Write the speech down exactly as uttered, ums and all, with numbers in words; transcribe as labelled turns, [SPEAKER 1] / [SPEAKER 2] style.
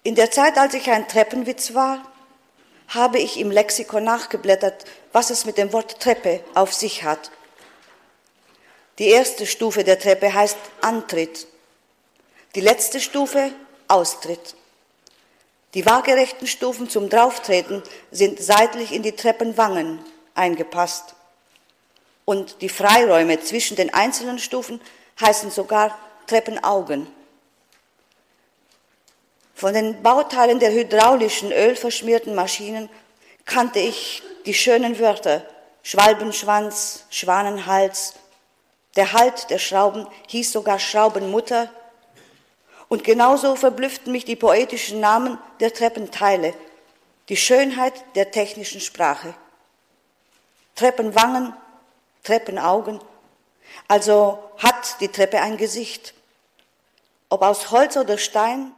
[SPEAKER 1] In der Zeit, als ich ein Treppenwitz war, habe ich im Lexikon nachgeblättert, was es mit dem Wort Treppe auf sich hat. Die erste Stufe der Treppe heißt Antritt, die letzte Stufe Austritt. Die waagerechten Stufen zum Drauftreten sind seitlich in die Treppenwangen eingepasst. Und die Freiräume zwischen den einzelnen Stufen heißen sogar Treppenaugen. Von den Bauteilen der hydraulischen, ölverschmierten Maschinen kannte ich die schönen Wörter Schwalbenschwanz, Schwanenhals. Der Halt der Schrauben hieß sogar Schraubenmutter. Und genauso verblüfften mich die poetischen Namen der Treppenteile, die Schönheit der technischen Sprache. Treppenwangen, Treppenaugen, also hat die Treppe ein Gesicht. Ob aus Holz oder Stein,